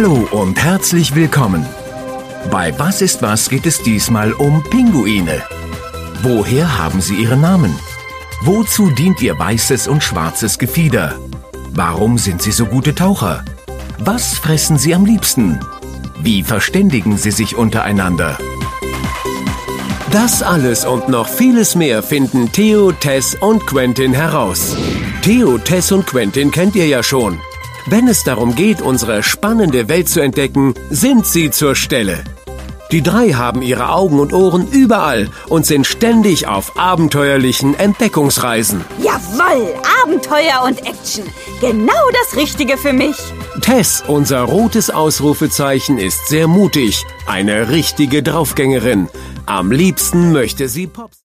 Hallo und herzlich willkommen. Bei Was ist was geht es diesmal um Pinguine. Woher haben sie ihren Namen? Wozu dient ihr weißes und schwarzes Gefieder? Warum sind sie so gute Taucher? Was fressen sie am liebsten? Wie verständigen sie sich untereinander? Das alles und noch vieles mehr finden Theo, Tess und Quentin heraus. Theo, Tess und Quentin kennt ihr ja schon. Wenn es darum geht, unsere spannende Welt zu entdecken, sind sie zur Stelle. Die drei haben ihre Augen und Ohren überall und sind ständig auf abenteuerlichen Entdeckungsreisen. Jawohl, Abenteuer und Action. Genau das Richtige für mich. Tess, unser rotes Ausrufezeichen, ist sehr mutig. Eine richtige Draufgängerin. Am liebsten möchte sie Pops.